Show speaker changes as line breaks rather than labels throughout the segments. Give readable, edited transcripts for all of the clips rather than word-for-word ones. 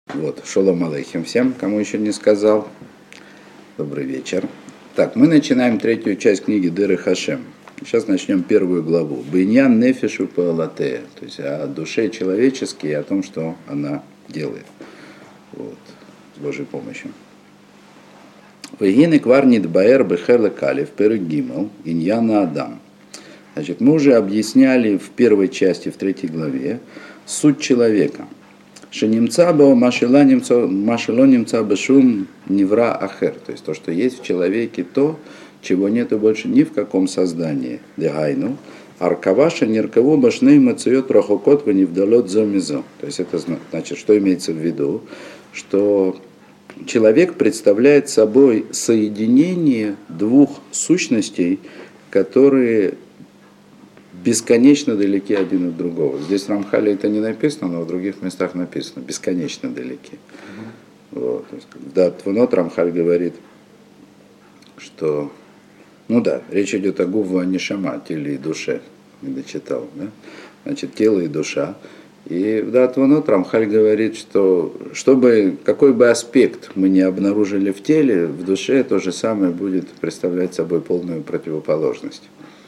Вот, шолом алейхим всем, кому еще не сказал. Добрый вечер. Так, мы начинаем третью часть книги Деры Хашем. Сейчас начнем первую главу. Биньян нефешу паалатея. То есть о душе человеческой и о том, что она делает. Вот, с Божьей помощью. Вегины кварнит баэр бехерле калев перек гимел иньяна адам. Значит, мы уже объясняли в первой части, в третьей главе, суть человека. Шенимцаба машело немца бешум невра ахер. То есть то, что есть в человеке, то, чего нету больше ни в каком создании. Дегайну. Аркаваша нирково башней мацует рахокот ванивдалот зомизо. То есть это значит, что имеется в виду? Что человек представляет собой соединение двух сущностей, которые бесконечно далеки один от другого. Здесь в Рамхале это не написано, но в других местах написано бесконечно далеки. Вот. Да, Твунот Рамхаль говорит, что, ну да, речь идет о гуву нишама, теле и душе, не дочитал, да? Значит, тело и душа. И да, Твунот Рамхаль говорит, что какой бы аспект мы не обнаружили в теле, в душе то же самое будет представлять собой полную противоположность.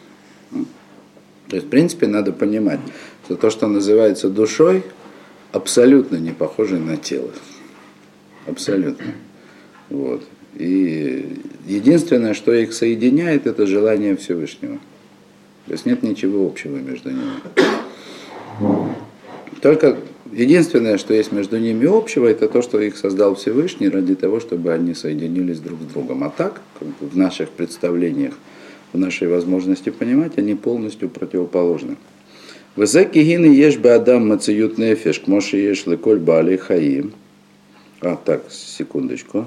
То есть, в принципе, надо понимать, что то, что называется душой, абсолютно не похоже на тело. Абсолютно. Вот. И единственное, что их соединяет, это желание Всевышнего. То есть нет ничего общего между ними. Только единственное, что есть между ними общего, это то, что их создал Всевышний ради того, чтобы они соединились друг с другом. А так, как бы в наших представлениях, в нашей возможности понимать, они полностью противоположны. Везе кигины еш бы адам мациют нефеш, к моши еш леколь баалей хаим. Так, секундочку.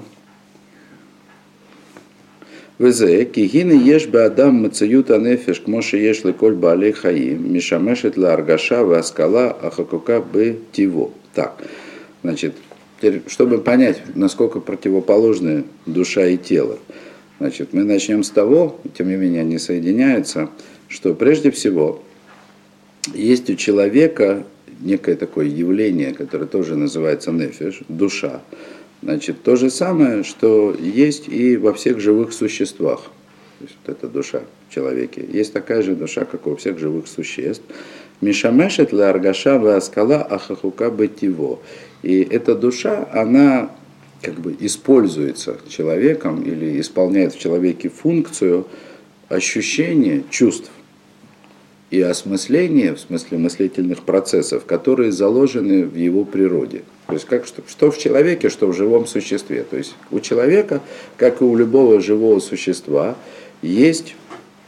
Везе кигины еш бы адам мациют нефеш, к моши еш леколь баалей хаим. Мишамешет ла аргаша васкала ахакука бы тиво. Так, значит, чтобы понять, насколько противоположны душа и тело. Значит, мы начнем с того, тем не менее они соединяются, что прежде всего есть у человека некое такое явление, которое тоже называется нефеш, душа. Значит, то же самое, что есть и во всех живых существах. То есть вот эта душа в человеке. Есть такая же душа, как у всех живых существ. Мишамешет ла аргаша васкала ахахука бетиво. И эта душа, она как бы используется человеком или исполняет в человеке функцию ощущения чувств и осмысления, в смысле мыслительных процессов, которые заложены в его природе. То есть как, что в человеке, что в живом существе. То есть у человека, как и у любого живого существа, есть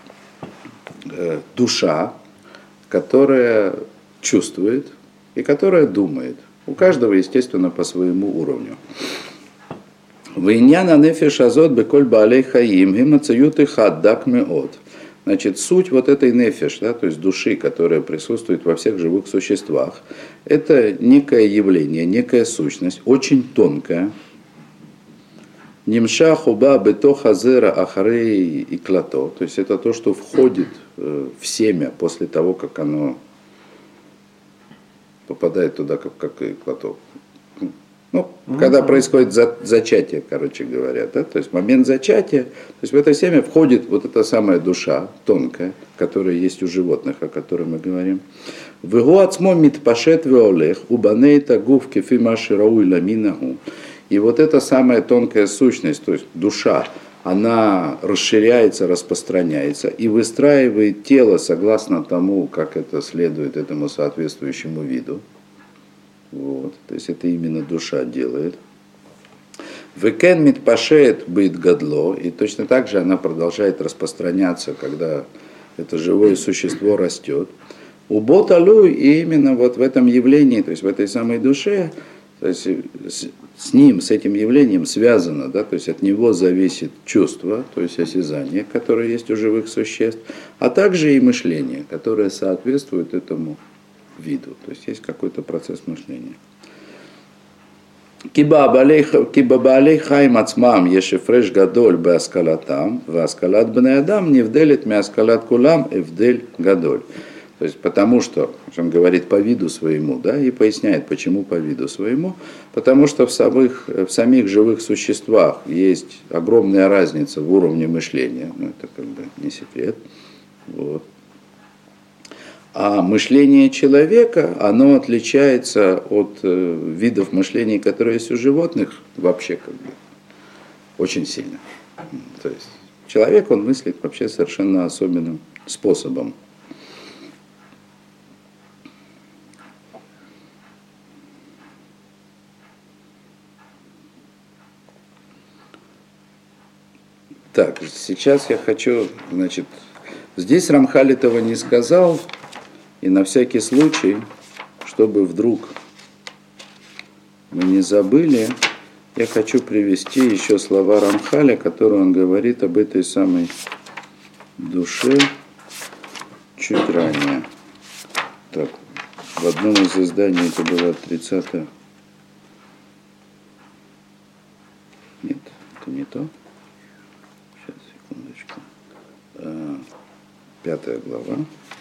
душа, которая чувствует и которая думает. У каждого, естественно, по своему уровню. Виньяна нефеш азот беколь баалей хаим гимацают их аддак меот. Значит, суть вот этой нефеш, да, то есть души, которая присутствует во всех живых существах, это некое явление, некая сущность, очень тонкая. Нимша хуба бето хазера ахарей и клато. То есть это то, что входит в семя после того, как оно попадает туда, как и клото. Ну, когда происходит зачатие, короче говоря, да? То есть момент зачатия, то есть в это семя входит вот эта самая душа тонкая, которая есть у животных, о которой мы говорим. В его ацмо митпашет веолех убанейта гуф кефимаши рауй ламинаху. И вот эта самая тонкая сущность, то есть душа, она расширяется, распространяется и выстраивает тело согласно тому, как это следует этому соответствующему виду. Вот, то есть это именно душа делает. Векен митпашет бит гадло, и точно так же она продолжает распространяться, когда это живое существо растет. У боталу, и именно вот в этом явлении, то есть в этой самой душе, то есть с ним, с этим явлением связано, да, то есть от него зависит чувство, то есть осязание, которое есть у живых существ, а также и мышление, которое соответствует этому виду, то есть есть какой-то процесс мышления. Киба балей хайм ацмам ешефреш гадоль беаскалатам, васкалат бнеадам невделит мяскалат кулам эвдель гадоль. То есть потому что, он говорит по виду своему, да, и поясняет, почему по виду своему, потому что в самих живых существах есть огромная разница в уровне мышления, ну это как бы не секрет, вот. А мышление человека, оно отличается от видов мышления, которые есть у животных, вообще как бы очень сильно. То есть человек, он мыслит вообще совершенно особенным способом. Так, сейчас я хочу, значит, здесь Рамхаль этого не сказал, и на всякий случай, чтобы вдруг мы не забыли, я хочу привести еще слова Рамхаля, которые он говорит об этой самой душе чуть ранее. Так, в одном из изданий это было 30-е. Нет, это не то. Сейчас, секундочку. 5 глава.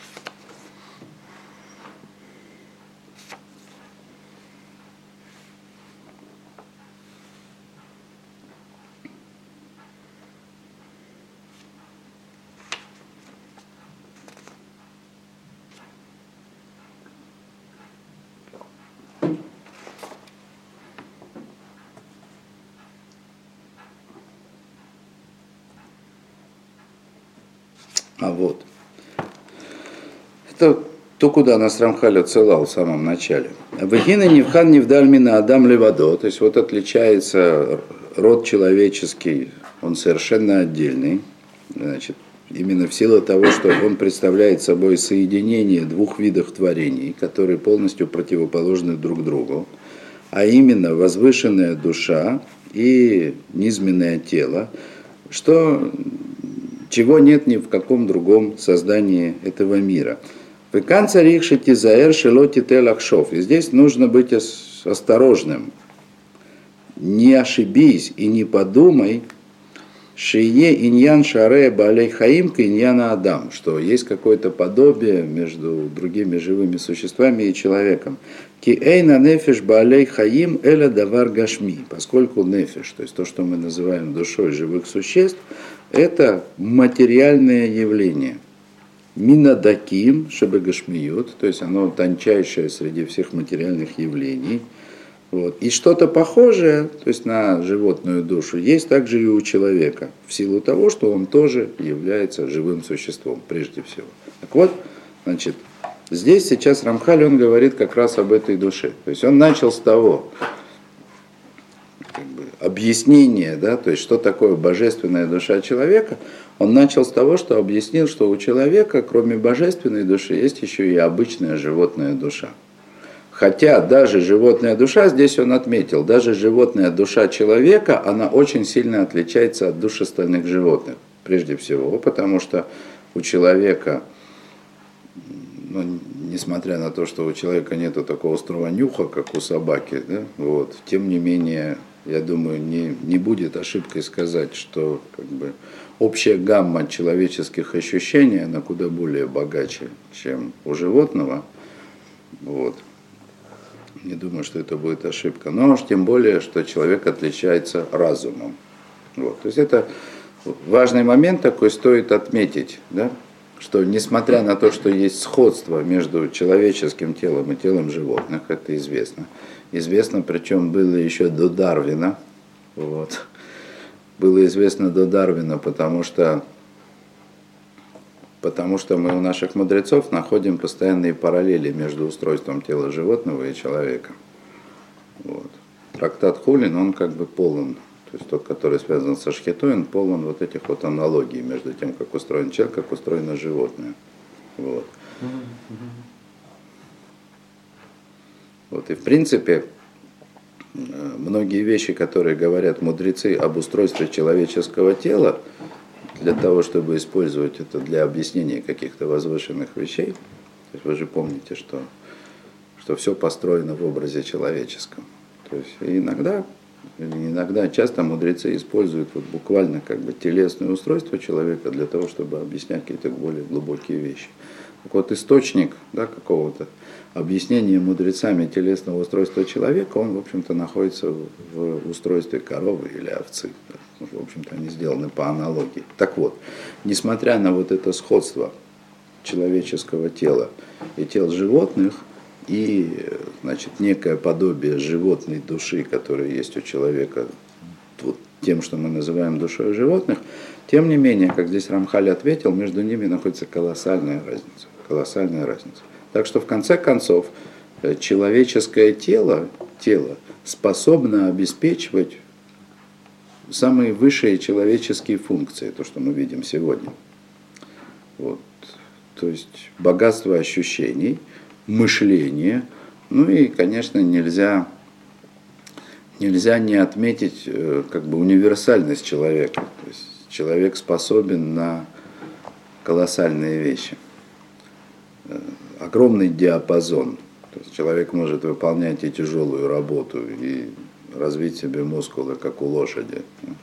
А вот. Это то, куда нас Рамхаль отсылал в самом начале. Вагина Невхан Невдальмина Адам Левадо. То есть вот отличается род человеческий, он совершенно отдельный. Значит, именно в силу того, что он представляет собой соединение двух видов творений, которые полностью противоположны друг другу. А именно возвышенная душа и низменное тело, чего нет ни в каком другом создании этого мира. И здесь нужно быть осторожным. Не ошибись и не подумай, шие иньян шаре балей хаим к иньяна адам, что есть какое-то подобие между другими живыми существами и человеком. Ки эйна нефиш балей хаим эля давар гашми, поскольку нефиш, то есть то, что мы называем душой живых существ, это материальное явление. Минадаким, шебе гашмиют, то есть оно тончайшее среди всех материальных явлений. Вот. И что-то похожее, то есть на животную душу, есть также и у человека, в силу того, что он тоже является живым существом, прежде всего. Так вот, значит, здесь сейчас Рамхаль, он говорит как раз об этой душе. То есть он начал с того, объяснение, да, то есть что такое божественная душа человека, он начал с того, что объяснил, что у человека, кроме божественной души, есть еще и обычная животная душа. Хотя даже животная душа, здесь он отметил, даже животная душа человека, она очень сильно отличается от душ остальных животных, прежде всего, потому что у человека, ну, несмотря на то, что у человека нету такого острого нюха, как у собаки, да, вот, тем не менее, я думаю, не будет ошибкой сказать, что как бы, общая гамма человеческих ощущений, она куда более богаче, чем у животного. Вот. Не думаю, что это будет ошибка. Но уж тем более, что человек отличается разумом. Вот. То есть это важный момент такой, стоит отметить, да? Что несмотря на то, что есть сходство между человеческим телом и телом животных, это известно. Известно, причем было еще до Дарвина. Вот. Было известно до Дарвина, потому что мы у наших мудрецов находим постоянные параллели между устройством тела животного и человека. Вот. Трактат Хулин, он как бы полон, то есть тот, который связан со шхитой, он полон вот этих вот аналогий между тем, как устроен человек, как устроено животное. Вот. Вот. И в принципе, многие вещи, которые говорят мудрецы об устройстве человеческого тела, для того, чтобы использовать это для объяснения каких-то возвышенных вещей. То есть вы же помните, что все построено в образе человеческом. То есть иногда, часто мудрецы используют вот буквально как бы телесное устройство человека для того, чтобы объяснять какие-то более глубокие вещи. Так вот, источник, да, какого-то объяснения мудрецами телесного устройства человека, он, в общем-то, находится в устройстве коровы или овцы. В общем-то, они сделаны по аналогии. Так вот, несмотря на вот это сходство человеческого тела и тел животных, и, значит, некое подобие животной души, которая есть у человека, вот, тем, что мы называем душой животных, тем не менее, как здесь Рамхаль ответил, между ними находится колоссальная разница. Колоссальная разница. Так что, в конце концов, человеческое тело способно обеспечивать самые высшие человеческие функции, то, что мы видим сегодня. Вот. То есть богатство ощущений, мышление, ну и, конечно, нельзя не отметить как бы универсальность человека. То есть человек способен на колоссальные вещи. Огромный диапазон. То есть человек может выполнять и тяжелую работу, и развить себе мускулы, как у лошади,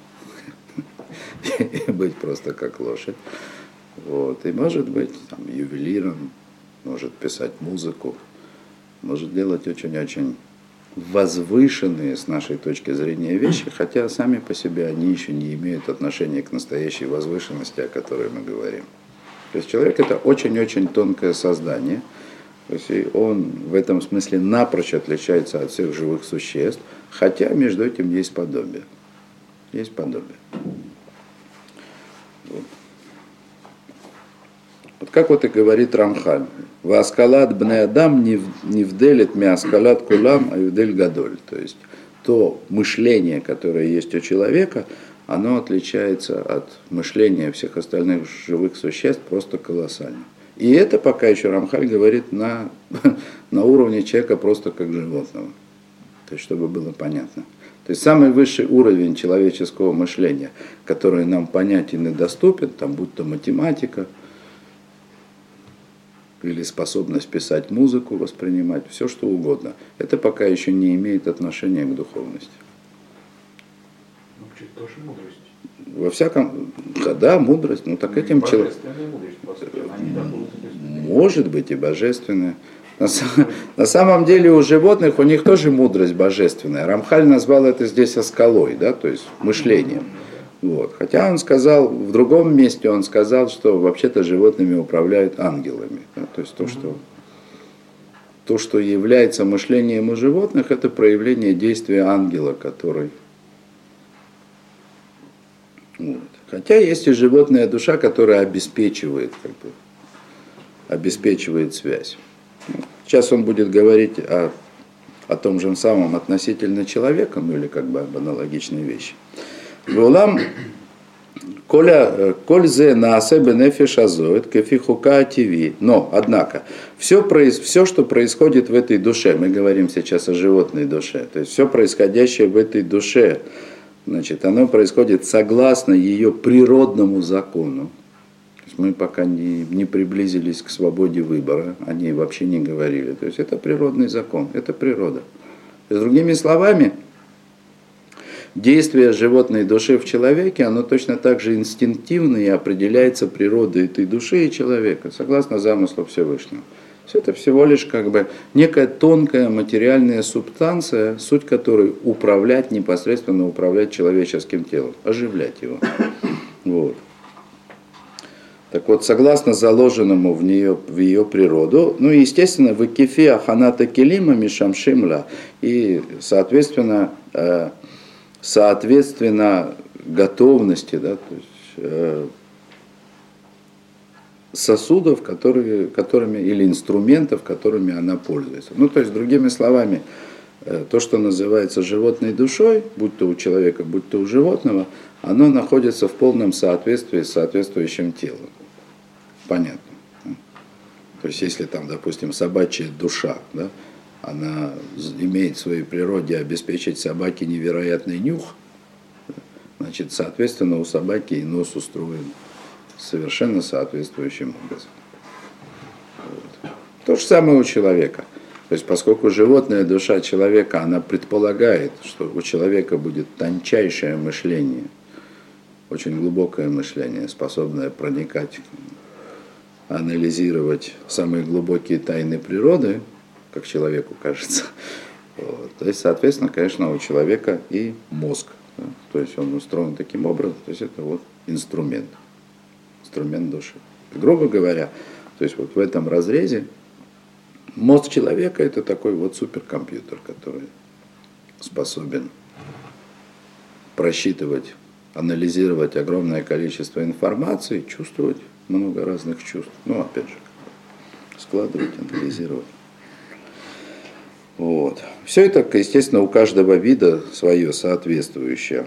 и быть просто как лошадь. Вот. И может быть там, ювелиром, может писать музыку, может делать очень-очень возвышенные с нашей точки зрения вещи, хотя сами по себе они еще не имеют отношения к настоящей возвышенности, о которой мы говорим. То есть человек это очень-очень тонкое создание, то есть и он в этом смысле напрочь отличается от всех живых существ, хотя между этим есть подобие. Есть подобие. Вот как вот и говорит Рамхаль, «Васкалат бне адам не вделит мяскалат кулам, а вдель гадоль». То есть то мышление, которое есть у человека, оно отличается от мышления всех остальных живых существ просто колоссально. И это пока еще Рамхаль говорит на уровне человека просто как животного. То есть чтобы было понятно. То есть самый высший уровень человеческого мышления, который нам понятен и доступен, там будь то математика, или способность писать музыку, воспринимать, все что угодно. Это пока еще не имеет отношения к духовности.
Ну, чуть тоже мудрость.
Во всяком, да, мудрость, ну так этим человек. Может быть и божественная. На самом деле у животных у них тоже мудрость божественная. Рамхаль назвал это здесь аскалой, да, то есть мышлением. Вот. Хотя он сказал, в другом месте он сказал, что вообще-то животными управляют ангелами. Да? То есть то, что является мышлением у животных, это проявление действия ангела, который... Вот. Хотя есть и животная душа, которая обеспечивает, обеспечивает связь. Сейчас он будет говорить о том же самом относительно человека, ну или как бы об аналогичной вещи. Вулам коль зе наасе бенефиш азоид кефихука тиви. Но, однако, все, что происходит в этой душе, мы говорим сейчас о животной душе, то есть все происходящее в этой душе, значит, оно происходит согласно ее природному закону. То есть мы пока не приблизились к свободе выбора, о ней вообще не говорили. То есть это природный закон, это природа. То есть, другими словами, действие животной души в человеке, оно точно так же инстинктивно и определяется природой этой души и человека, согласно замыслу Всевышнего. Все это всего лишь как бы некая тонкая материальная субстанция, суть которой управлять, непосредственно управлять человеческим телом, оживлять его. Вот. Так вот, согласно заложенному в ее природу, ну и естественно, в икефе аханата келима мишамшимла, и соответственно готовности, да, то есть, сосудов, которыми, или инструментов, которыми она пользуется. Ну, то есть, другими словами, то, что называется животной душой, будь то у человека, будь то у животного, оно находится в полном соответствии с соответствующим телом. Понятно. То есть, если там, допустим, собачья душа, да, она имеет в своей природе обеспечить собаке невероятный нюх, значит, соответственно, у собаки и нос устроен совершенно соответствующим образом. Вот. То же самое у человека. То есть, поскольку животная душа человека, она предполагает, что у человека будет тончайшее мышление, очень глубокое мышление, способное проникать анализировать самые глубокие тайны природы, как человеку кажется. Вот. То есть, соответственно, конечно, у человека и мозг. Да? То есть он устроен таким образом, то есть это вот инструмент души. Грубо говоря, то есть вот в этом разрезе мозг человека это такой вот суперкомпьютер, который способен просчитывать, анализировать огромное количество информации, чувствовать много разных чувств. Ну, опять же, складывать, анализировать. Вот. Все это, естественно, у каждого вида свое соответствующее.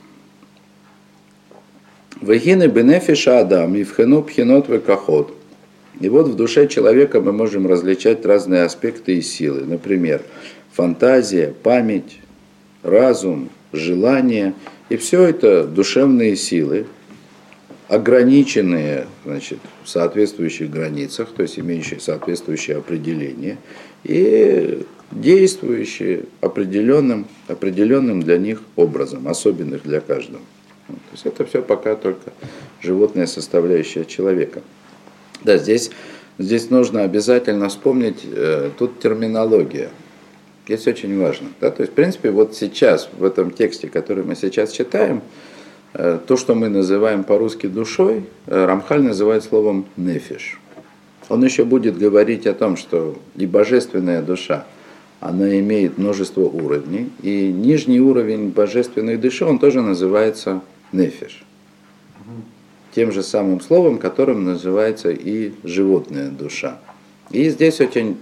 Вегины бенефиша адам, ивхену пхенот векахот. И вот в душе человека мы можем различать разные аспекты и силы. Например, фантазия, память, разум, желание. И все это душевные силы, ограниченные, значит, в соответствующих границах, то есть имеющие соответствующее определение, и действующие определенным для них образом, особенных для каждого. То есть это все пока только животная составляющая человека. Да, здесь нужно обязательно вспомнить, тут терминология. Здесь очень важно. Да? То есть, в принципе, вот сейчас, в этом тексте, который мы сейчас читаем, то, что мы называем по-русски душой, Рамхаль называет словом нефиш. Он еще будет говорить о том, что и божественная душа, она имеет множество уровней, и нижний уровень божественной души, он тоже называется нефиш. Тем же самым словом, которым называется и животная душа. И здесь очень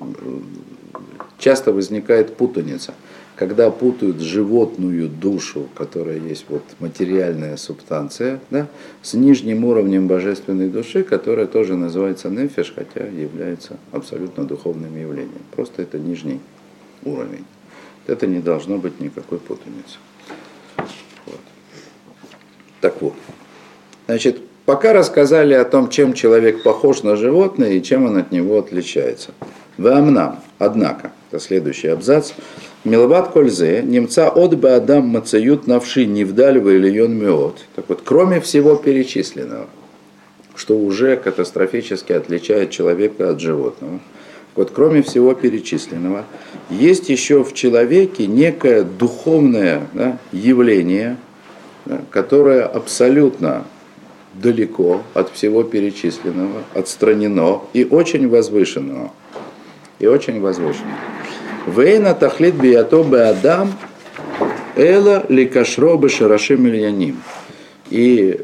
часто возникает путаница, когда путают животную душу, которая есть вот материальная субстанция, да, с нижним уровнем божественной души, которая тоже называется нефиш, хотя является абсолютно духовным явлением. Просто это нижний уровень. Это не должно быть никакой путаницы. Вот. Так вот. Значит, пока рассказали о том, чем человек похож на животное и чем он от него отличается. Ваамнам, однако, это следующий абзац. Милват кользе, немца от бы адам мацают навши невдальва или йон меот. Так вот, кроме всего перечисленного, что уже катастрофически отличает человека от животного, вот кроме всего перечисленного, есть еще в человеке некое духовное, да, явление, да, которое абсолютно далеко от всего перечисленного, отстранено и очень возвышенного. Вейна тахлит биято бе адам эла ликашро бе шарашим ильяним. И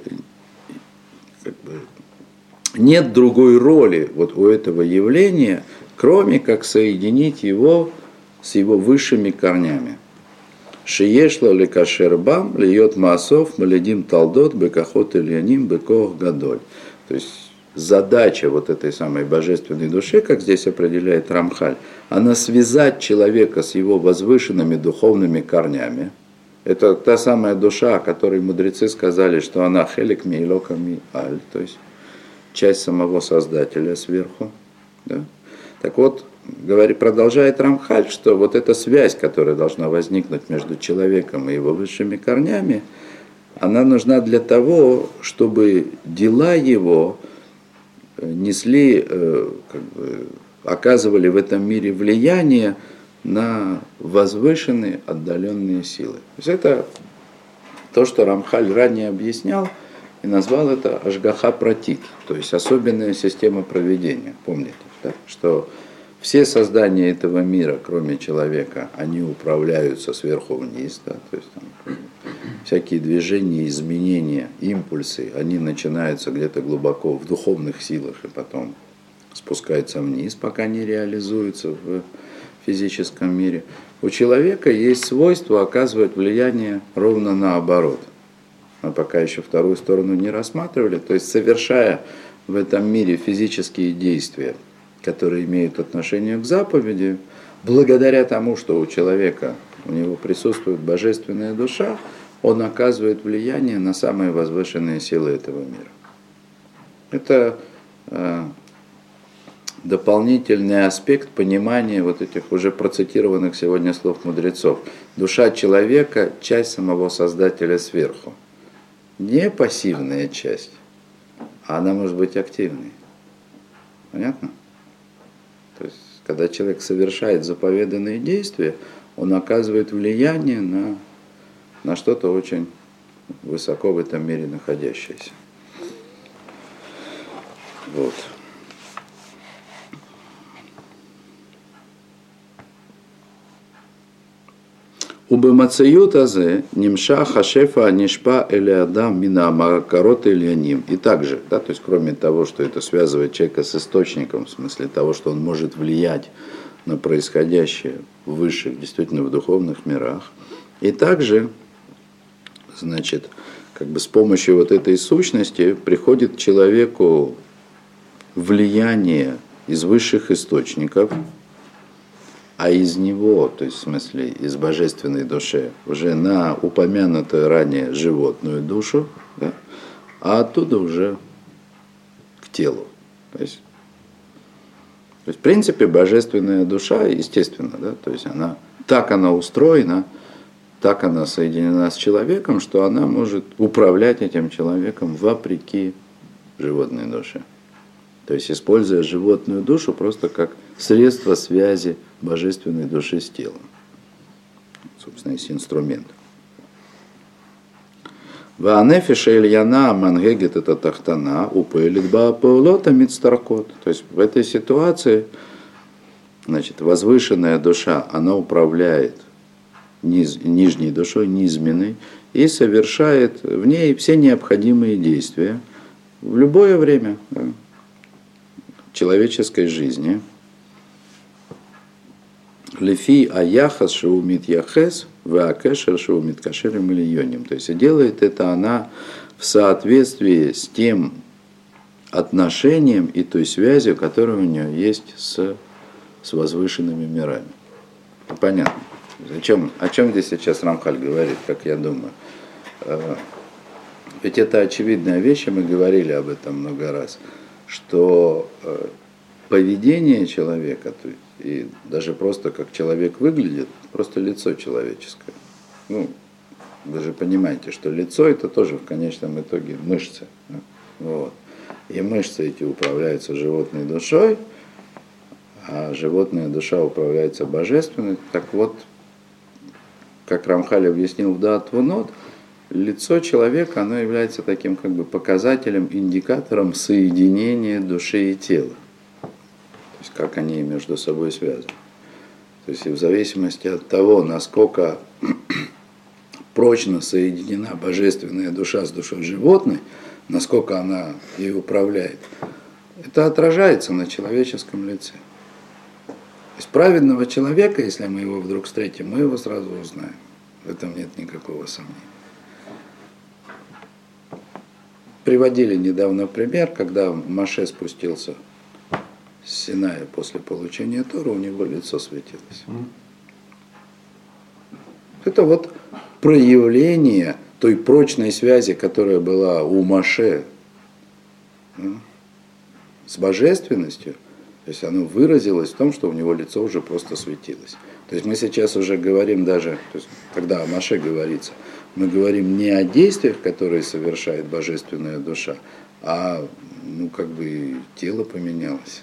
нет другой роли вот у этого явления, кроме как соединить его с его высшими корнями. Шиешло ликашербам льет маасов малядим талдот бекахот ильяним бекох гадоль. То есть задача вот этой самой божественной души, как здесь определяет Рамхаль, она связать человека с его возвышенными духовными корнями. Это та самая душа, о которой мудрецы сказали, что она хелик мейлока ми аль, то есть часть самого Создателя сверху. Да? Так вот, продолжает Рамхаль, что вот эта связь, которая должна возникнуть между человеком и его высшими корнями, она нужна для того, чтобы дела его несли, оказывали в этом мире влияние на возвышенные отдаленные силы. То есть это то, что Рамхаль ранее объяснял и назвал это ашгаха пратит, то есть особенная система проведения. Помните, да? Что все создания этого мира, кроме человека, они управляются сверху вниз, да? То есть там, всякие движения, изменения, импульсы, они начинаются где-то глубоко в духовных силах и потом спускаются вниз, пока не реализуются в физическом мире. У человека есть свойство оказывать влияние ровно наоборот. Мы пока еще вторую сторону не рассматривали, то есть совершая в этом мире физические действия, которые имеют отношение к заповеди, благодаря тому, что у человека, у него присутствует божественная душа, он оказывает влияние на самые возвышенные силы этого мира. Это дополнительный аспект понимания вот этих уже процитированных сегодня слов мудрецов. Душа человека – часть самого Создателя сверху. Не пассивная часть, а она может быть активной. Понятно? То есть, когда человек совершает заповеданные действия, он оказывает влияние на что-то очень высоко в этом мире находящееся. Вот. Убымацеют азе нимша хашефа нишпа или адам мина макарот или аним. И также, да, то есть кроме того, что это связывает человека с источником, в смысле того, что он может влиять на происходящее в высших, действительно в духовных мирах, и также, значит, как бы с помощью вот этой сущности приходит к человеку влияние из высших источников, а из него, то есть в смысле из божественной души, уже на упомянутую ранее животную душу, да, а оттуда уже к телу. То есть в принципе божественная душа, естественно, да, то есть она устроена, так она соединена с человеком, что она может управлять этим человеком вопреки животной душе. То есть используя животную душу просто как средство связи божественной души с телом. Собственно, есть инструмент. Ваанефиша Ильяна Мангегет это тахтана, упылит баапаулота мицтаркот. То есть в этой ситуации, значит, возвышенная душа, она управляет нижней душой, низменной, и совершает в ней все необходимые действия в любое время, да, человеческой жизни. Лефи аяхас шеумит яхес, ваакешер шеумит кашерем или йоним. То есть и делает это она в соответствии с тем отношением и той связью, которая у нее есть с возвышенными мирами. Понятно. О чем здесь сейчас Рамхаль говорит, как я думаю? Ведь это очевидная вещь, и мы говорили об этом много раз, что поведение человека, и даже просто как человек выглядит, просто лицо человеческое. Ну, вы же понимаете, что лицо это тоже в конечном итоге мышцы. Да? Вот. И мышцы эти управляются животной душой, а животная душа управляется божественной. Так вот, как Рамхаль объяснил в Даат Вунот, лицо человека, оно является таким как бы показателем, индикатором соединения души и тела. То есть как они между собой связаны. То есть и в зависимости от того, насколько прочно соединена божественная душа с душой животной, насколько она ей управляет, это отражается на человеческом лице. То есть праведного человека, если мы его вдруг встретим, мы его сразу узнаем. В этом нет никакого сомнения. Приводили недавно пример, когда Моше спустился с Синая после получения Торы, у него лицо светилось. Это вот проявление той прочной связи, которая была у Моше с божественностью. То есть оно выразилось в том, что у него лицо уже просто светилось. То есть мы сейчас уже говорим даже, то есть, когда о Моше говорится, мы говорим не о действиях, которые совершает божественная душа, а как бы тело поменялось.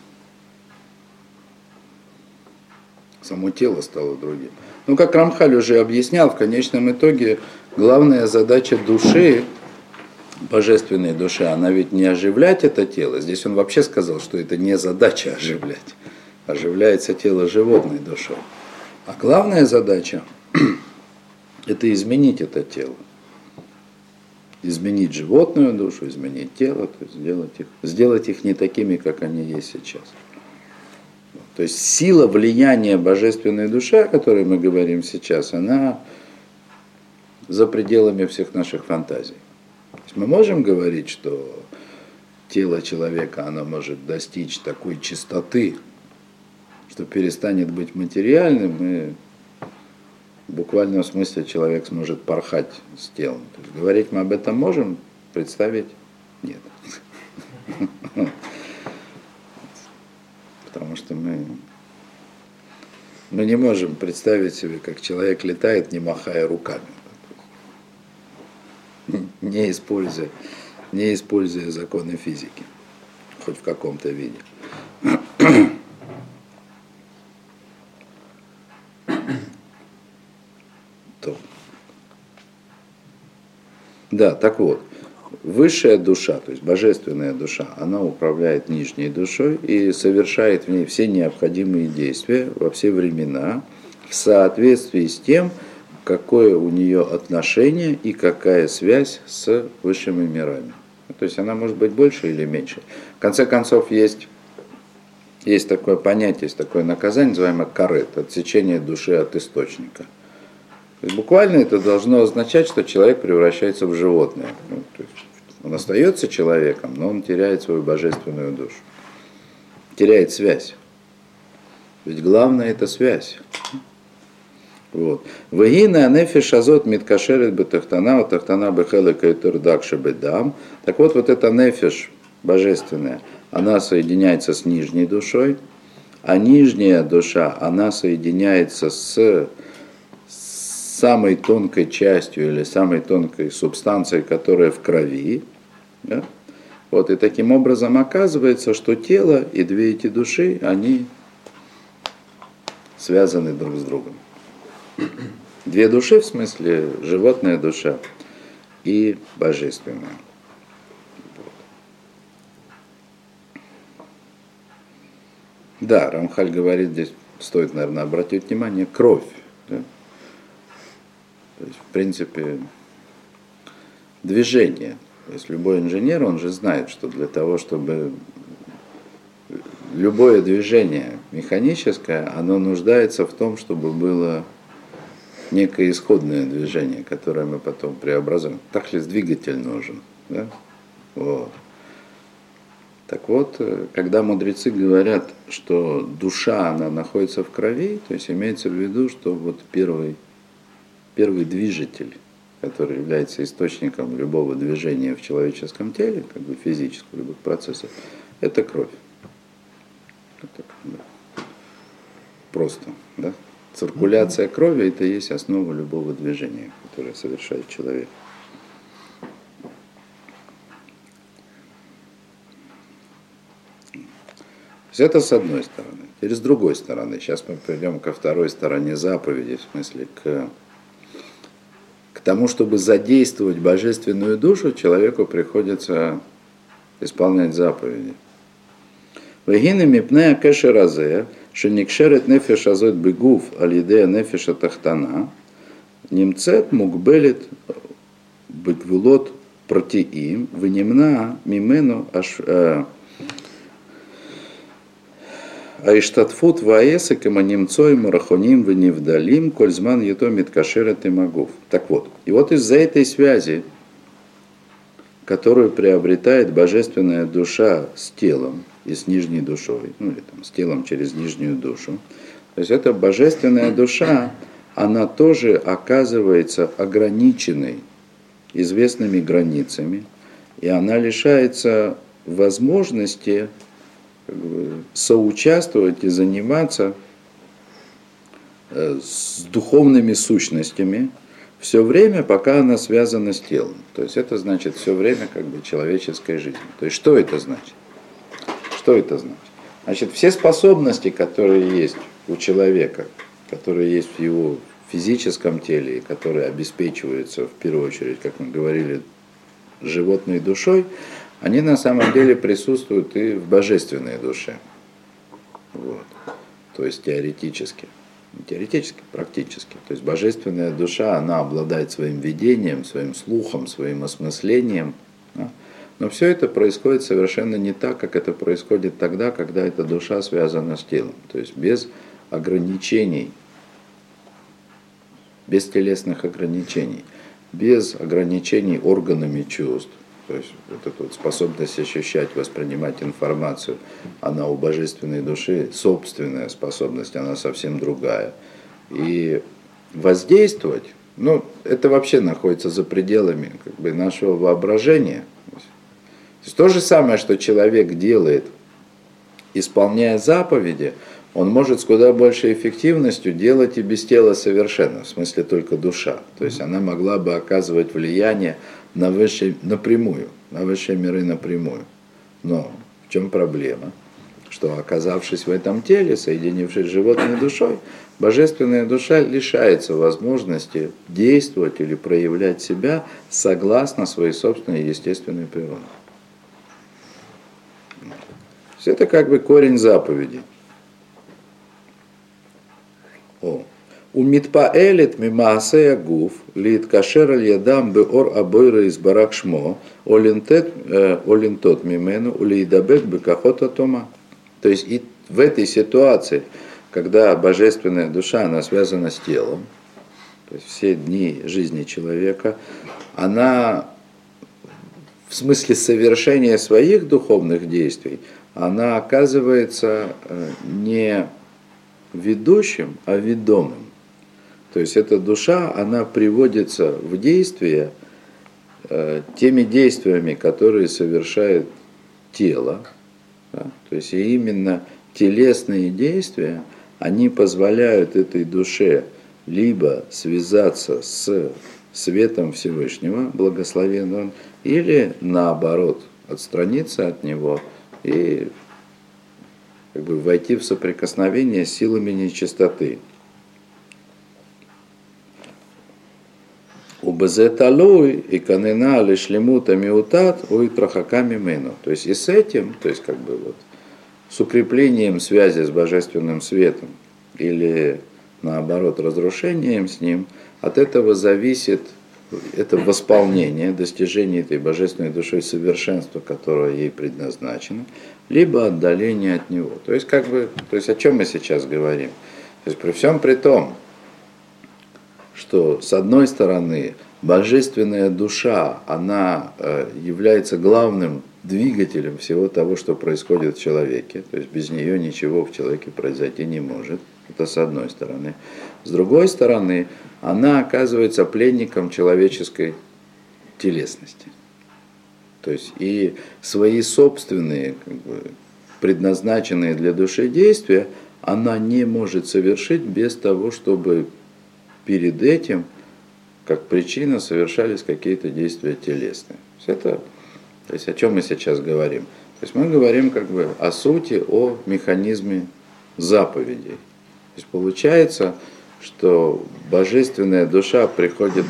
Само тело стало другим. Как Рамхаль уже объяснял, в конечном итоге главная задача души, божественной души, она ведь не оживлять это тело. Здесь он вообще сказал, что это не задача оживлять. Оживляется тело животной душой. А главная задача – это изменить это тело. Изменить животную душу, изменить тело, то есть сделать их не такими, как они есть сейчас. То есть сила влияния божественной души, о которой мы говорим сейчас, она за пределами всех наших фантазий. То есть мы можем говорить, что тело человека, оно может достичь такой чистоты, что перестанет быть материальным, и в буквальном смысле человек сможет порхать с телом. То есть говорить мы об этом можем, представить нет. Потому что мы не можем представить себе, как человек летает, не махая руками, не используя законы физики, хоть в каком-то виде. То. Да, так вот, высшая душа, то есть божественная душа, она управляет нижней душой и совершает в ней все необходимые действия во все времена в соответствии с тем, какое у нее отношение и какая связь с высшими мирами. То есть она может быть больше или меньше. В конце концов, есть такое понятие, есть такое наказание, называемое карет, отсечение души от источника. То есть буквально это должно означать, что человек превращается в животное. То есть он остается человеком, но он теряет свою божественную душу. Теряет связь. Ведь главное это связь. Вот. Вегина нефиш азот миткашерет бетахтана, тахтана бехеле кайтур дакше бедам. Так вот эта нефиш божественная, она соединяется с нижней душой, а нижняя душа, она соединяется с самой тонкой частью или самой тонкой субстанцией, которая в крови. Да? Вот, и таким образом оказывается, что тело и две эти души, они связаны друг с другом. Две души, в смысле животная душа и божественная. Да, Рамхаль говорит, здесь стоит, наверное, обратить внимание, кровь. Да? То есть, в принципе, движение. То есть любой инженер, он же знает, что для того, чтобы любое движение механическое, оно нуждается в том, чтобы было некое исходное движение, которое мы потом преобразуем. Так ли двигатель нужен? Да? Вот. Так вот, когда мудрецы говорят, что душа, она находится в крови, то есть имеется в виду, что вот первый движитель, который является источником любого движения в человеческом теле, как бы физического, любых процессов, это кровь. Это, да. Просто, да? Циркуляция крови – это и есть основа любого движения, которое совершает человек. То есть это с одной стороны. Теперь с другой стороны. Сейчас мы придем ко второй стороне заповеди, в смысле к тому, чтобы задействовать божественную душу, человеку приходится исполнять заповеди. Вегины мипнея кешеразе, шеникшерет нефеш азот бегуф алидея нефеша тахтана, немцет мукбелит бегвилот протиим, вынемна мимену аиштатфут ваеса кеманемцой марахоним веневдалим кользман етомит кашерет и магуф. Так вот, и вот из-за этой связи, которую приобретает божественная душа с телом и с нижней душой, ну или там, с телом через нижнюю душу, то есть эта божественная душа, она тоже оказывается ограниченной известными границами, и она лишается возможности соучаствовать и заниматься с духовными сущностями все время, пока она связана с телом. То есть это значит все время как бы человеческой жизни. То есть что это значит? Что это значит? Значит, все способности, которые есть у человека, которые есть в его физическом теле, которые обеспечиваются в первую очередь, как мы говорили, животной душой, они на самом деле присутствуют и в божественной душе. Вот. То есть теоретически. Не теоретически, практически. То есть божественная душа, она обладает своим видением, своим слухом, своим осмыслением. Да? Но все это происходит совершенно не так, как это происходит тогда, когда эта душа связана с телом. То есть без ограничений, без телесных ограничений, без ограничений органами чувств. То есть вот эта вот способность ощущать, воспринимать информацию, она у божественной души, собственная способность, она совсем другая. И воздействовать, ну, это вообще находится за пределами как бы, нашего воображения. То есть то же самое, что человек делает, исполняя заповеди, он может с куда большей эффективностью делать и без тела совершенно, в смысле только душа. То есть она могла бы оказывать влияние на высшие миры напрямую. Но в чем проблема? что, оказавшись в этом теле, соединившись с животной душой, божественная душа лишается возможности действовать или проявлять себя согласно своей собственной естественной природе. Это как бы корень заповеди. Умитпаэлит мимаасея гуф лит кашер аль ядам беор абойра из барак шмо олинтот мимену улейдабек бекахота тома. То есть и в этой ситуации, когда божественная душа, она связана с телом, то есть все дни жизни человека, она в смысле совершения своих духовных действий, она оказывается не ведущим, а ведомым. То есть эта душа, она приводится в действие теми действиями, которые совершает тело. Да? То есть и именно телесные действия, они позволяют этой душе либо связаться с светом Всевышнего, благословен он, или наоборот, отстраниться от него и как бы войти в соприкосновение с силами нечистоты. Убезеталуй и канена лишлемута миутат уитрахаками мену. То есть и с этим, то есть как бы вот с укреплением связи с божественным светом или наоборот разрушением с ним, от этого зависит это восполнение, достижение этой божественной душой совершенства, которое ей предназначено, либо отдаление от него. То есть как бы, то есть о чем мы сейчас говорим? То есть при всем при том, что с одной стороны божественная душа, она является главным двигателем всего того, что происходит в человеке, то есть без нее ничего в человеке произойти не может, это с одной стороны. С другой стороны, она оказывается пленником человеческой телесности. То есть и свои собственные, как бы, предназначенные для души действия, она не может совершить без того, чтобы перед этим, как причина, совершались какие-то действия телесные. То есть о чем мы сейчас говорим? То есть мы говорим как бы о сути, о механизме заповедей. То есть получается, что божественная душа приходит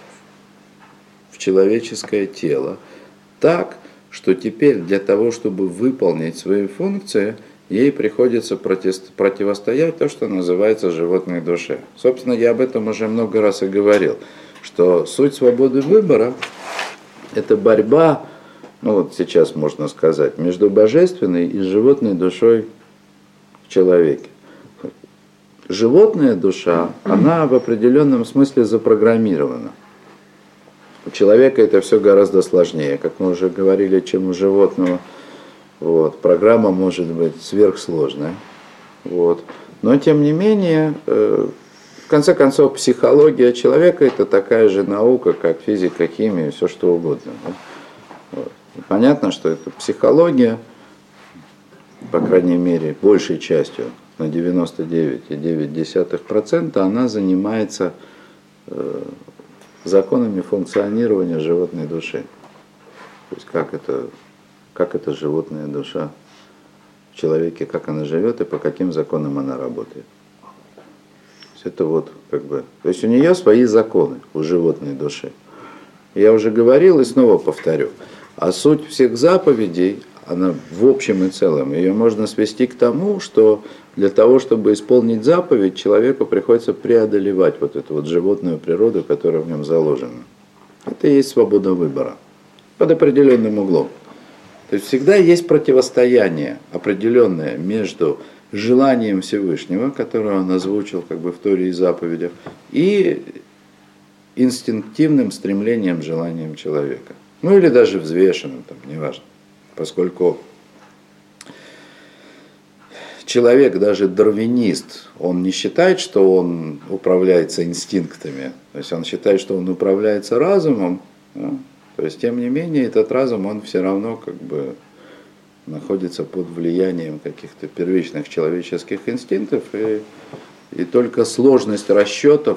в человеческое тело так, что теперь для того, чтобы выполнить свои функции, ей приходится противостоять то, что называется животной душе. Собственно, я об этом уже много раз и говорил, что суть свободы выбора – это борьба, ну вот сейчас можно сказать, между божественной и животной душой в человеке. Животная душа, она в определенном смысле запрограммирована. У человека это все гораздо сложнее, как мы уже говорили, чем у животного. Вот. Программа может быть сверхсложная. Вот. Но тем не менее, в конце концов, психология человека это такая же наука, как физика, химия, все что угодно. Да? Вот. Понятно, что это психология, по крайней мере, большей частью, на 99,9%, она занимается законами функционирования животной души. То есть как эта животная душа в человеке, как она живет и по каким законам она работает. То есть это вот как бы, то есть у нее свои законы, у животной души. Я уже говорил и снова повторю. А суть всех заповедей, она в общем и целом, ее можно свести к тому, что для того, чтобы исполнить заповедь, человеку приходится преодолевать вот эту вот животную природу, которая в нем заложена. Это и есть свобода выбора под определенным углом. То есть всегда есть противостояние определенное между желанием Всевышнего, которое он озвучил как бы в Торе и заповедях, и инстинктивным стремлением, желанием человека. Ну или даже взвешенным, там, неважно. Поскольку человек, даже дарвинист, он не считает, что он управляется инстинктами, то есть он считает, что он управляется разумом, да? То есть, тем не менее, этот разум, он все равно как бы находится под влиянием каких-то первичных человеческих инстинктов, и только сложность расчетов,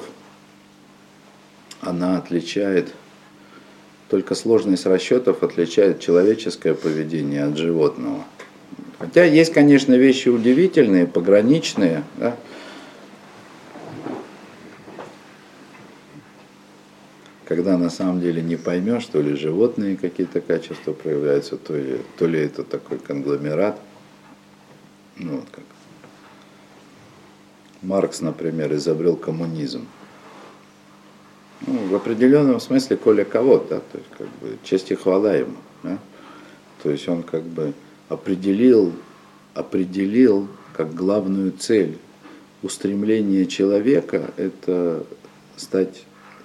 она отличает, только сложность расчетов отличает человеческое поведение от животного. Хотя есть, конечно, вещи удивительные, пограничные, да? Когда на самом деле не поймешь, то ли животные какие-то качества проявляются, то ли это такой конгломерат. Ну, вот как Маркс, например, изобрел коммунизм. Ну, в определенном смысле Коля кого, да, то есть как бы честь и хвала ему. Да? То есть он как бы определил как главную цель устремления человека это стать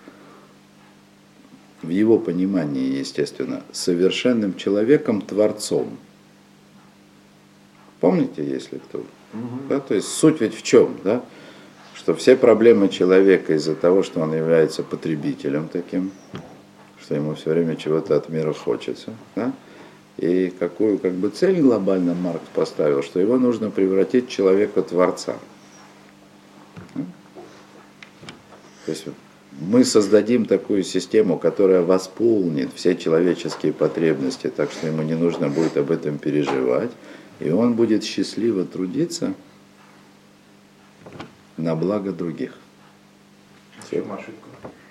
в его понимании, естественно, совершенным человеком, творцом. Помните, если кто? Да, то есть суть ведь в чем, да? Что все проблемы человека из-за того, что он является потребителем таким, что ему все время чего-то от мира хочется, да? И какую как бы цель глобально Маркс поставил, что его нужно превратить в человека-творца. Да? То есть мы создадим такую систему, которая восполнит все человеческие потребности, так что ему не нужно будет об этом переживать, и он будет счастливо трудиться на благо других.
В чем ошибка?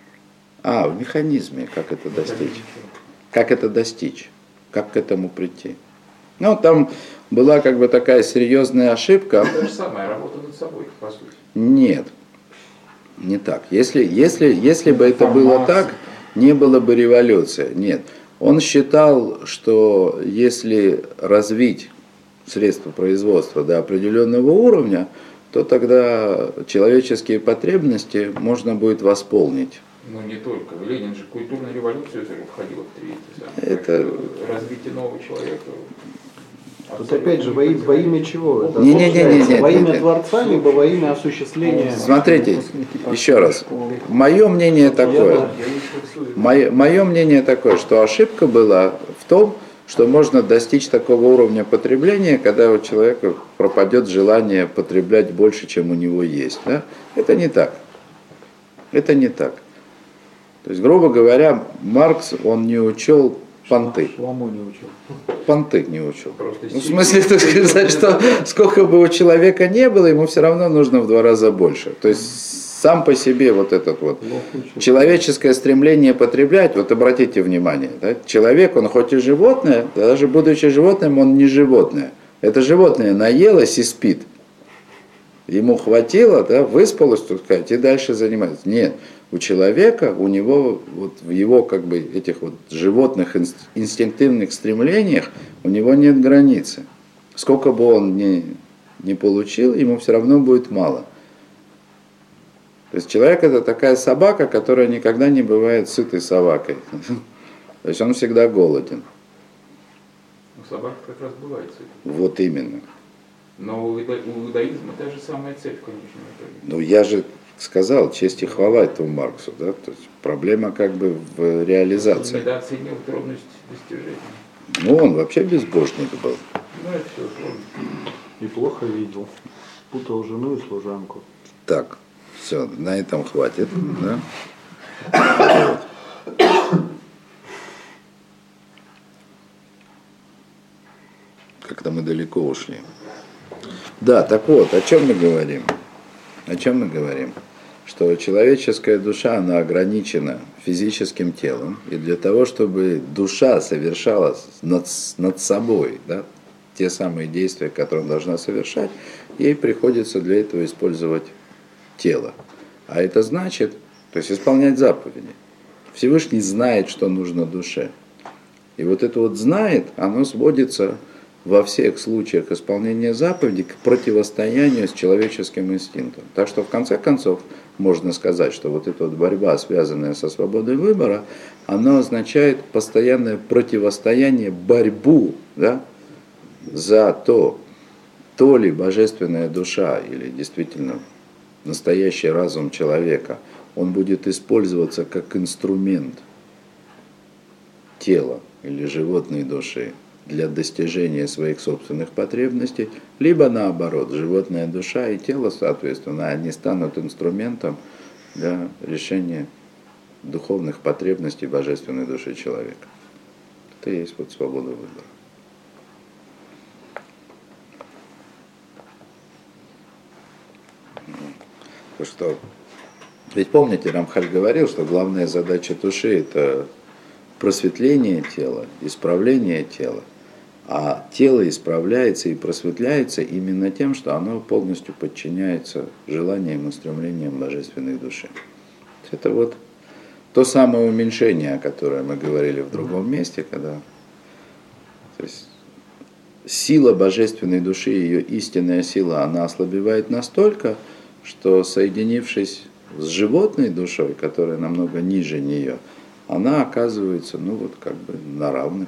В механизме, как это достичь. Как это достичь, как к этому прийти. Ну, там была как бы такая серьезная ошибка.
То же самое, работа над собой, по сути.
Нет, не так. Если бы это было так, не было бы революции. Нет. Он считал, что если развить средства производства до определенного уровня, то тогда человеческие потребности можно будет восполнить.
Ну не только. Ленин же культурную революцию это входило в три.
Это
развитие нового человека.
Тут опять же во имя чего? Это
Не.
Во имя Творца, либо во имя осуществления.
Смотрите, еще раз. Мое мнение такое. Мое мнение такое, что ошибка была в том, что можно достичь такого уровня потребления, когда у человека пропадет желание потреблять больше, чем у него есть. Да? Это не так. Это не так. То есть, грубо говоря, Маркс, он не учел понты.
Ламу не учил.
Понты не учил. Ну, в смысле, так сказать, что сколько бы у человека не было, ему все равно нужно в 2 раза больше. То есть сам по себе вот этот вот человеческое стремление потреблять, вот обратите внимание, да, человек, он хоть и животное, даже будучи животным, он не животное. Это животное наелось и спит. Ему хватило, да, выспалось, так сказать, и дальше занимается. Нет, у человека, у него, вот в его как бы этих вот животных инстинктивных стремлениях, у него нет границы. Сколько бы он ни получил, ему все равно будет мало. То есть человек это такая собака, которая никогда не бывает сытой собакой. То есть он всегда голоден.
У собак как раз бывает сытой.
Вот именно.
Но у иудаизма та же самая цель в конечном итоге.
Ну я же сказал, честь и хвала этому Марксу, да? То есть проблема как бы в реализации.
Он недооценил трудность достижения.
Ну он вообще безбожник был.
Ну это все сложно.
И плохо видел. Путал жену и служанку.
Так, все, на этом хватит. Да? Как-то мы далеко ушли. Да, так вот, о чем мы говорим? О чем мы говорим? Что человеческая душа, она ограничена физическим телом, и для того, чтобы душа совершала над собой, да, те самые действия, которые она должна совершать, ей приходится для этого использовать тело. А это значит, то есть исполнять заповеди. Всевышний знает, что нужно душе. И вот это вот знает, оно сводится во всех случаях исполнения заповедей к противостоянию с человеческим инстинктом. Так что в конце концов можно сказать, что вот эта вот борьба, связанная со свободой выбора, она означает постоянное противостояние, борьбу, да, за то ли божественная душа или действительно настоящий разум человека, он будет использоваться как инструмент тела или животной души для достижения своих собственных потребностей, либо наоборот, животная душа и тело, соответственно, они станут инструментом для решения духовных потребностей божественной души человека. Это и есть вот свобода выбора. что ведь помните, Рамхаль говорил, что главная задача души это просветление тела, исправление тела. А тело исправляется и просветляется именно тем, что оно полностью подчиняется желаниям и стремлениям божественной души. Это вот то самое уменьшение, о котором мы говорили в другом месте, когда то есть, сила божественной души, ее истинная сила, она ослабевает настолько, что соединившись с животной душой, которая намного ниже нее, она оказывается, ну вот как бы на равных.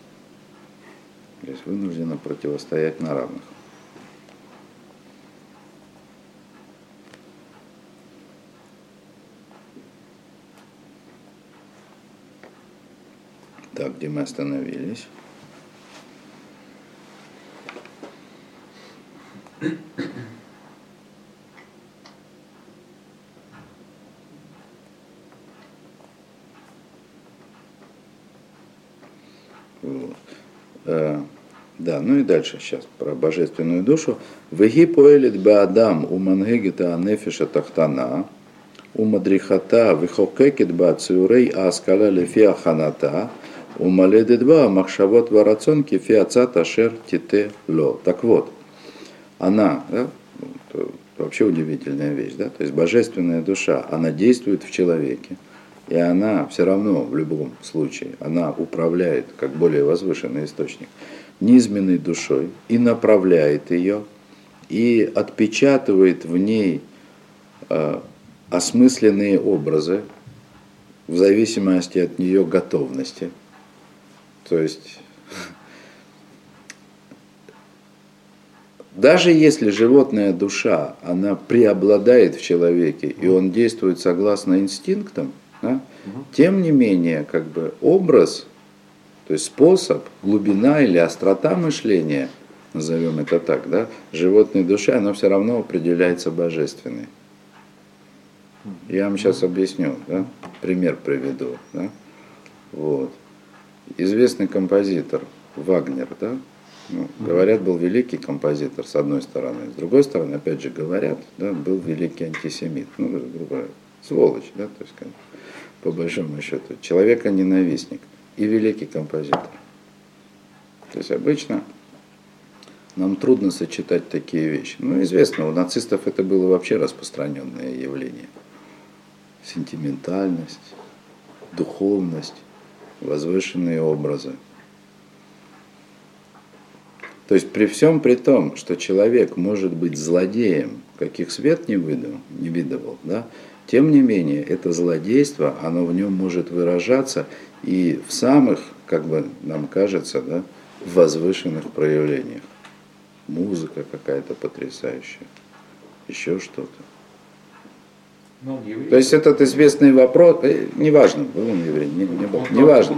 То есть вынуждена противостоять на равных. Так, где мы остановились? Вот. Да, ну и дальше сейчас про божественную душу. Веги поэлит баадам у мангегита анефиша тахтана, у мадрихата вихокекит ба циурей аскала лефи аханата, у маледит ба махшавот варацон кефи ацата шер тите ло. Так вот, она, да, вообще удивительная вещь, да, то есть божественная душа, она действует в человеке. И она все равно, в любом случае, она управляет, как более возвышенный источник, низменной душой и направляет ее, и отпечатывает в ней осмысленные образы в зависимости от нее готовности. То есть, даже если животная душа, она преобладает в человеке, и он действует согласно инстинктам, да? Тем не менее, как бы образ, то есть способ, глубина или острота мышления, назовем это так, да, животной души, оно все равно определяется божественной. Я вам сейчас объясню, да, пример приведу. Да? Вот. Известный композитор Вагнер, да, ну, говорят, был великий композитор, с одной стороны. С другой стороны, опять же, говорят, да, был великий антисемит. Ну, грубо говоря, сволочь, да, то есть, по большому счету, человека-ненавистник и великий композитор. То есть обычно нам трудно сочетать такие вещи. Ну, известно, у нацистов это было вообще распространенное явление. Сентиментальность, духовность, возвышенные образы. То есть при всем при том, что человек может быть злодеем, каких свет не видывал, да, тем не менее, это злодейство, оно в нем может выражаться и в самых, как бы нам кажется, да, возвышенных проявлениях. Музыка какая-то потрясающая, еще что-то. То есть этот известный вопрос, неважно, был он еврей, не был, неважно.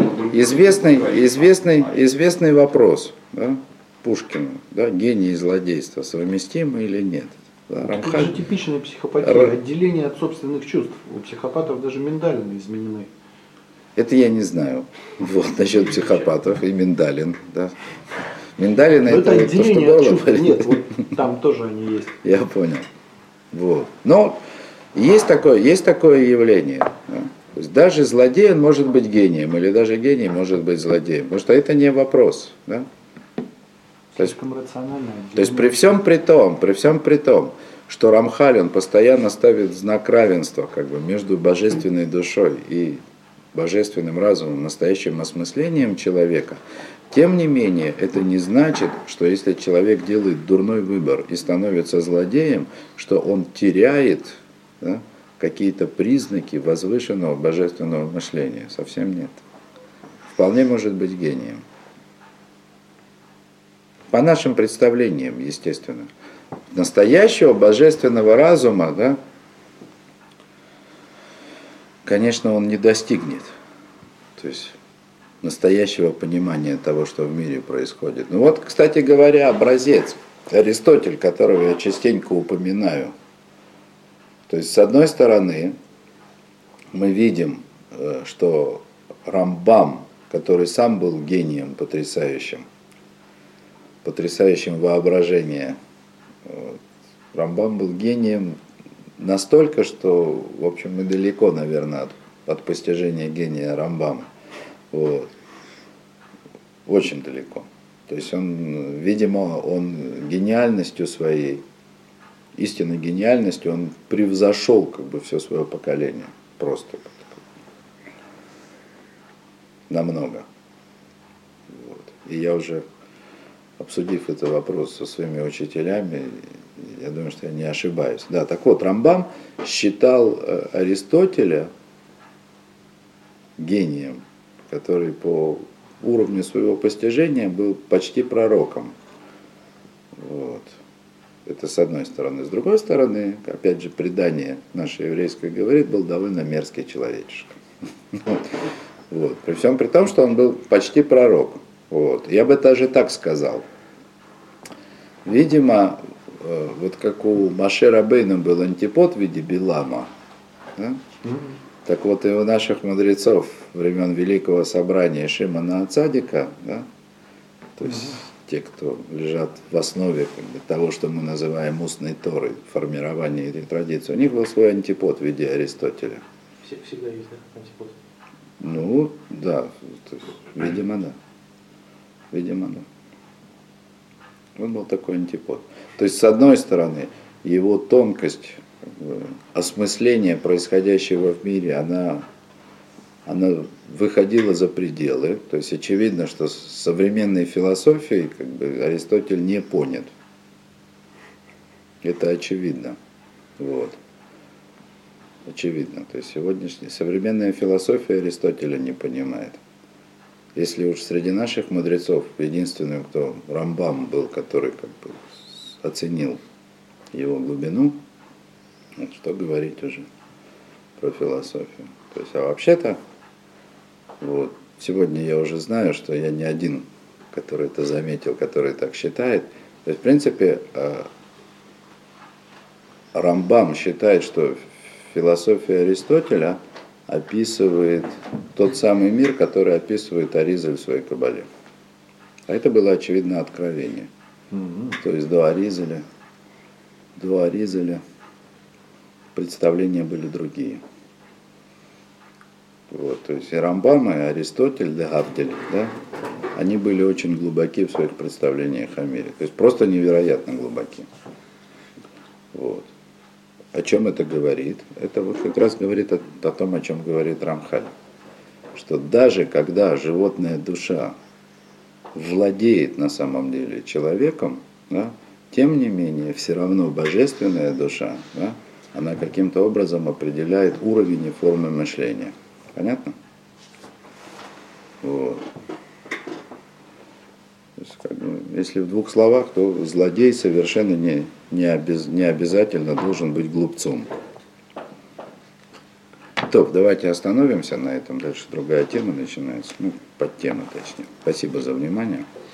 Известный вопрос, да, Пушкину, да, гений и злодейство совместимы или нет? Да,
Рамхаль... Это же типичная психопатия, отделение от собственных чувств. У психопатов даже миндалины изменены.
Это я не знаю. Вот, насчет психопатов и миндалин. Да. Миндалины это
отделение от чувств. Нет, вот там тоже они есть.
Я понял. Вот. Но есть такое явление. Да. То есть даже злодей он может быть гением, или даже гений может быть злодеем. Потому что это не вопрос. Да. То есть при всем при том, что Рамхаль, он постоянно ставит знак равенства как бы, между божественной душой и божественным разумом, настоящим осмыслением человека, тем не менее, это не значит, что если человек делает дурной выбор и становится злодеем, что он теряет, да, какие-то признаки возвышенного божественного мышления. Совсем нет. Вполне может быть гением. По нашим представлениям, естественно. Настоящего божественного разума, да, конечно, он не достигнет. То есть настоящего понимания того, что в мире происходит. Ну вот, кстати говоря, образец Аристотель, которого я частенько упоминаю. То есть, с одной стороны, мы видим, что Рамбам, который сам был гением потрясающим воображения. Рамбам был гением настолько, что, в общем, мы далеко, наверное, от постижения гения Рамбама. Вот. Очень далеко. То есть он, видимо, он гениальностью своей, истинной гениальностью, он превзошел как бы все свое поколение. Просто намного. Вот. И я уже, обсудив этот вопрос со своими учителями, я думаю, что я не ошибаюсь. Да, так вот, Рамбам считал Аристотеля гением, который по уровню своего постижения был почти пророком. Вот. Это с одной стороны. С другой стороны, опять же, предание наше еврейское говорит, был довольно мерзкий человечишка. Вот. При всем при том, что он был почти пророк. Вот. Я бы даже так сказал. Видимо, вот как у Моше Рабейну был антипод в виде Билама, да? Так вот и у наших мудрецов времен Великого Собрания Шимона Цадика, да? То есть те, кто лежат в основе как бы, того, что мы называем устной Торой, формирования этой традиции, у них был свой антипод в виде Аристотеля.
Всегда есть, да, антипод?
Ну, да, то есть, видимо, да. Видимо, да. Он был такой антипод. То есть, с одной стороны, его тонкость, как бы, осмысление происходящего в мире, она выходила за пределы. То есть, очевидно, что с современной философией как бы, Аристотель не понят. Это очевидно. Вот. Очевидно. То есть, сегодняшняя современная философия Аристотеля не понимает. Если уж среди наших мудрецов единственным, кто Рамбам был, который как бы оценил его глубину, вот что говорить уже про философию. То есть, а вообще-то, вот, сегодня я уже знаю, что я не один, который это заметил, который так считает. То есть, в принципе, Рамбам считает, что философия Аристотеля описывает тот самый мир, который описывает Аризаль в своей Кабале. А это было, очевидно, откровение. То есть до Аризаля представления были другие. Вот, то есть и Рамбам, и Аристотель, Дегавдель, да, они были очень глубоки в своих представлениях о мире. То есть просто невероятно глубоки. Вот. О чем это говорит? Это вот как раз говорит о том, о чем говорит Рамхаль. Что даже когда животная душа владеет на самом деле человеком, да, тем не менее, все равно божественная душа, да, она каким-то образом определяет уровень и формы мышления. Понятно? Вот. То есть, как бы, если в двух словах, то злодей совершенно не обязательно должен быть глупцом. То, давайте остановимся на этом. Дальше другая тема начинается. Ну, подтема точнее. Спасибо за внимание.